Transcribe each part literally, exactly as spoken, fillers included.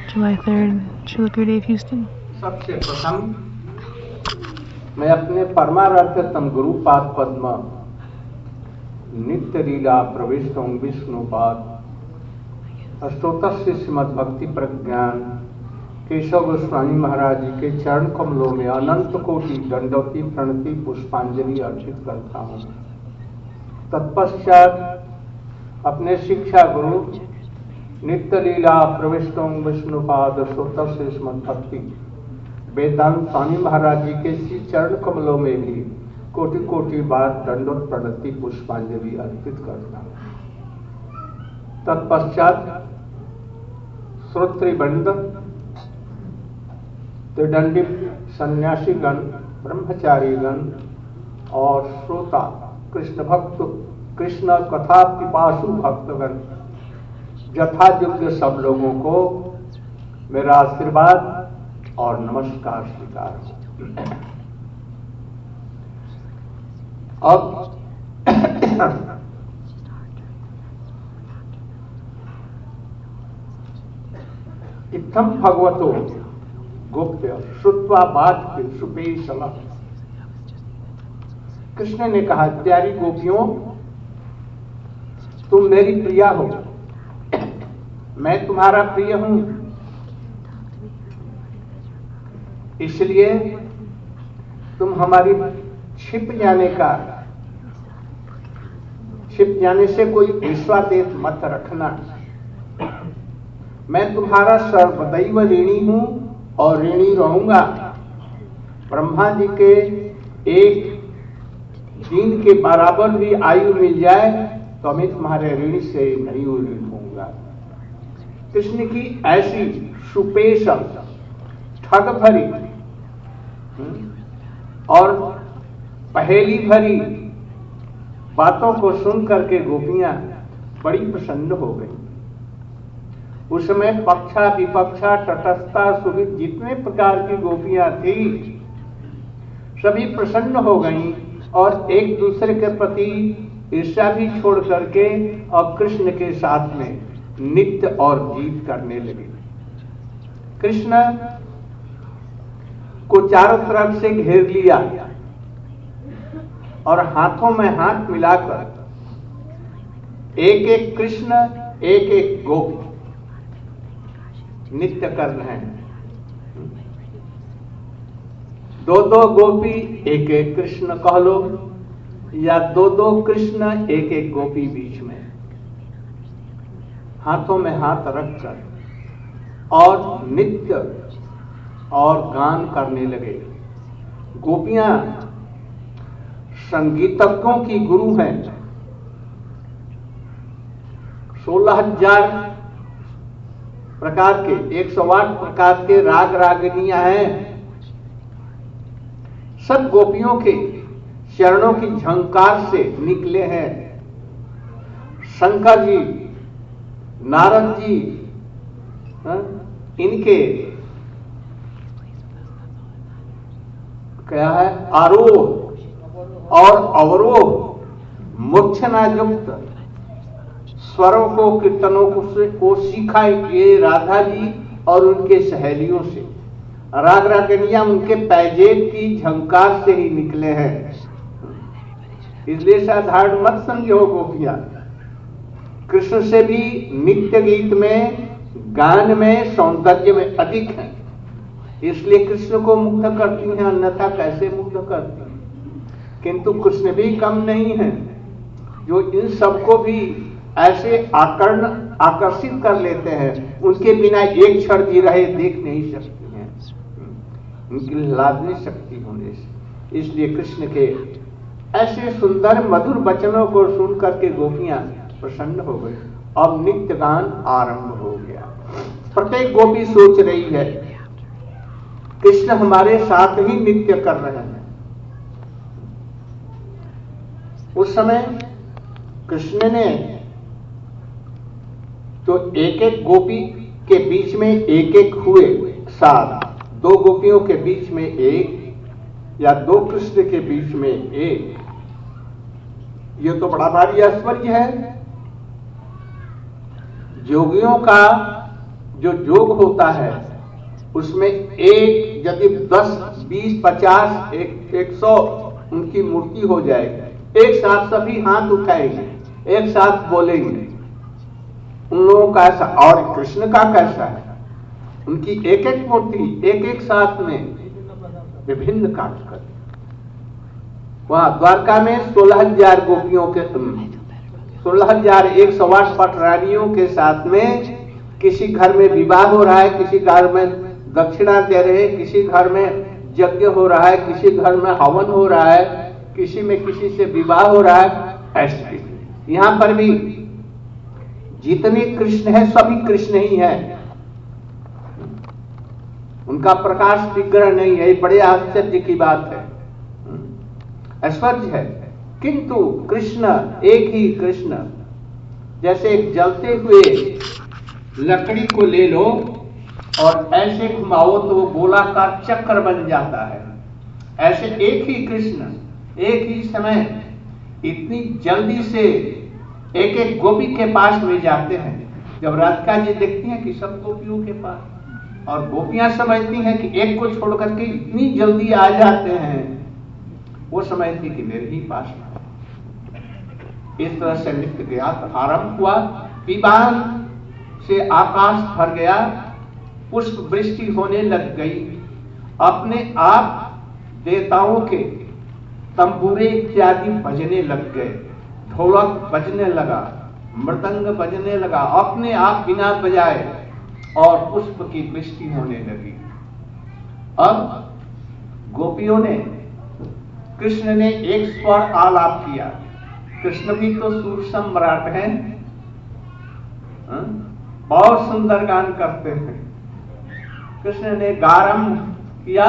July third, Srila Gurudev, Houston. सबसे प्रथम मैं अपने परमाराध्यतम गुरुपाद पद्म नित्य लीला प्रविष्टों विष्णुपाद अष्टोत्तर श्रीमद् भक्ति प्रज्ञान केशव गोस्वामी महाराज जी के चरण कमलों में अनंत कोटि दंडवती प्रणति पुष्पांजलि अर्पित करता हूँ। तत्पश्चात अपने शिक्षा गुरु नित्य लीला प्रविष्टों विष्णुपाद अष्टोत्तर श्रीमद् भक्ति वेदांत स्वामी महाराज जी के श्री चरण कमलों में भी कोटि कोटि बार दंडवत प्रणति पुष्पांजलि अर्पित करता हूँ। तत्पश्चात श्रोतृवृंद, त्रिदंडी सन्यासीगण, ब्रह्मचारीगण और श्रोता कृष्ण भक्त कृष्ण कथा पिपासु भक्तगण यथायोग्य सब लोगों को मेरा आशीर्वाद और नमस्कार स्वीकार हो। अब इत्थम भगवतो गोप्य श्रुत्वा बात सुपेशल। कृष्ण ने कहा, प्यारी गोपियों, तुम मेरी प्रिया हो, मैं तुम्हारा प्रिय हूं, इसलिए तुम हमारी छिप जाने का छिप जाने से कोई विश्वास मत रखना। मैं तुम्हारा सर्वदैव ऋणी हूं और ऋणी रहूंगा। ब्रह्मा जी के एक दिन के बराबर भी आयु मिल जाए तो मैं तुम्हारे ऋणी से नहीं ऋण होऊंगा। कृष्ण की ऐसी सुपेश ठग भरी और पहेली भरी बातों को सुन करके गोपियां बड़ी प्रसन्न हो गई। उस समय पक्षा विपक्षा तटस्थता सुविध जितने प्रकार की गोपियां थी सभी प्रसन्न हो गईं और एक दूसरे के प्रति ईर्ष्या भी छोड़ करके अब कृष्ण के साथ में नित्य और गीत करने लगे। कृष्ण को चारों तरफ से घेर लिया और हाथों में हाथ मिलाकर एक एक कृष्ण एक एक गोपी नित्य कर रहे हैं। दो दो गोपी एक एक कृष्ण कह लो या दो दो कृष्ण एक एक गोपी बीच में हाथों में हाथ रखकर और नित्य और गान करने लगे। गोपियां संगीतज्ञों की गुरु हैं। सोलह हजार प्रकार के एक सौ आठ प्रकार के राग रागिनियां हैं। सब गोपियों के चरणों की झंकार से निकले हैं। शंकर जी, नारद जी, इनके क्या है आरोह और अवरोह मूर्छना युक्त स्वरों को कीर्तनों को, को सीखा ये राधा जी और उनके सहेलियों से। राग रागिनियां उनके पैजेब की झंकार से ही निकले हैं। इसलिए साधारण मत समझो गोपियां, कृष्ण से भी नित्य गीत में गान में सौंदर्य में अधिक है, इसलिए कृष्ण को मुग्ध करती हैं, अन्यथा कैसे मुग्ध करती हैं। किंतु कृष्ण भी कम नहीं है, जो इन सबको भी ऐसे आकर्ण आकर्षित कर लेते हैं। उनके बिना एक क्षण भी रहे देख नहीं सकती हैं, उनकी लादनी शक्ति होने से। इसलिए कृष्ण के ऐसे सुंदर मधुर वचनों को सुन करके गोपियां प्रसन्न हो गई। अब नित्य गान आरंभ हो गया। प्रत्येक गोपी सोच रही है कृष्ण हमारे साथ ही नित्य कर रहे हैं। उस समय कृष्ण ने तो एक एक गोपी के बीच में एक एक हुए साथ, दो गोपियों के बीच में एक या दो कृष्ण के बीच में एक। ये तो बड़ा भारी ऐश्वर्य है। जोगियों का जो जोग होता है उसमें एक यदि दस बीस पचास एक एक सौ उनकी मूर्ति हो जाएगी, एक साथ सभी हाथ उठाएंगे, एक साथ बोलेंगे, उन लोगों का ऐसा। और कृष्ण का कैसा है, उनकी एक एक मूर्ति एक एक साथ में विभिन्न कार्य करती। वहां द्वारका में सोलह हजार गोपियों के सोलह हजार एक सौ आठ पटरानियों के साथ में किसी घर में विवाह हो रहा है, किसी घर में दक्षिणा दे रहे हैं, किसी घर में यज्ञ हो रहा है, किसी घर में हवन हो रहा है, किसी में किसी से विवाह हो रहा है। ऐसे यहां पर भी जितने कृष्ण है सभी कृष्ण ही है, उनका प्रकाश विग्रह नहीं है। बड़े आश्चर्य की बात है, ऐश्वर्य है। किंतु कृष्ण एक ही कृष्ण। जैसे एक जलते हुए लकड़ी को ले लो और ऐसे घुमाओ तो वो गोलाकार चक्र बन जाता है, ऐसे एक ही कृष्ण एक ही समय इतनी जल्दी से एक एक गोपी के पास में जाते हैं। जब राधिका जी देखती हैं कि सब गोपियों के पास, और गोपियां समझती हैं कि एक को छोड़ करके इतनी जल्दी आ जाते हैं, वो समझती कि मेरे ही पास में। इस तरह से नित्य गया आरंभ हुआ, विमान से आकाश भर गया, पुष्प वृष्टि होने लग गई। अपने आप देवताओं के तंबूरे इत्यादि बजने लग गए, ढोलक बजने लगा, मृदंग बजने लगा, अपने आप बिना बजाए, और पुष्प की वृष्टि होने लगी। अब गोपियों ने, कृष्ण ने एक स्वर आलाप किया। कृष्ण भी तो सुर सम्राट हैं, बहुत सुंदर गान करते हैं। कृष्ण ने गारंभ किया,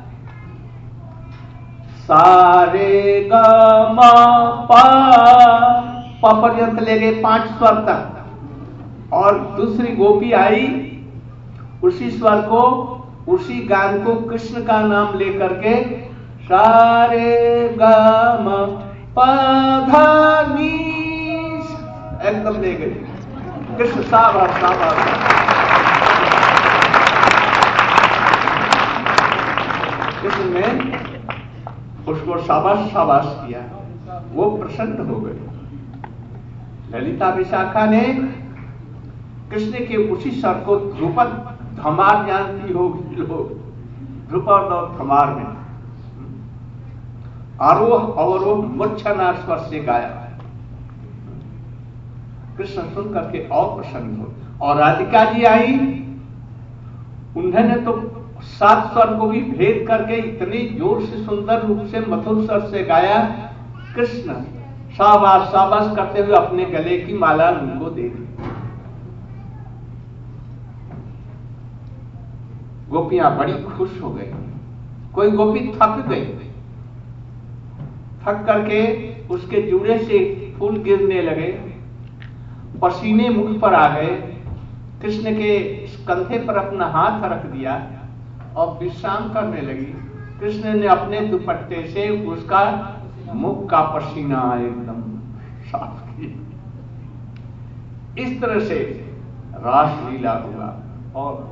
सारे ग म प प पर्यंत ले गए पांच स्वर तक, और दूसरी गोपी आई, उसी स्वर को, उसी गान को कृष्ण का नाम लेकर के सारे ग म प ध नि एकदम ले गए। कृष्ण साबास साबास। कृष्ण ने उसको शाबाश शाबाश किया, वो प्रसन्न हो गए। ललिता विशाखा ने कृष्ण के उसी स्वर को ध्रुपद धमार जानती होगी लोग, ध्रुपद और धमार में आरोह अवरोह मूर्छना स्वर से गाया। कृष्ण सुन करके और प्रसन्न हो। और राधिका जी आई, उन्होंने तो सात स्वर को भी भेद करके इतने जोर से सुंदर रूप से मधुर स्वर से गाया। कृष्ण शाबाश शाबाश करते हुए अपने गले की माला उनको दे दी। गोपियां बड़ी खुश हो गई। कोई गोपी थक गई, थक करके उसके जूड़े से फूल गिरने लगे, पसीने मुख पर आ गए। कृष्ण के कंधे पर अपना हाथ रख दिया और विश्राम करने लगी। कृष्ण ने अपने दुपट्टे से उसका मुख का पसीना एकदम साफ किया। इस तरह से रासलीला हुआ। और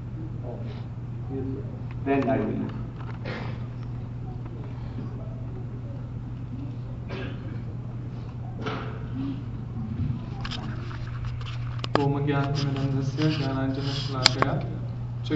then I will ओम ज्ञानतिमिरन्धस्य ज्ञानाञ्जनशलाकया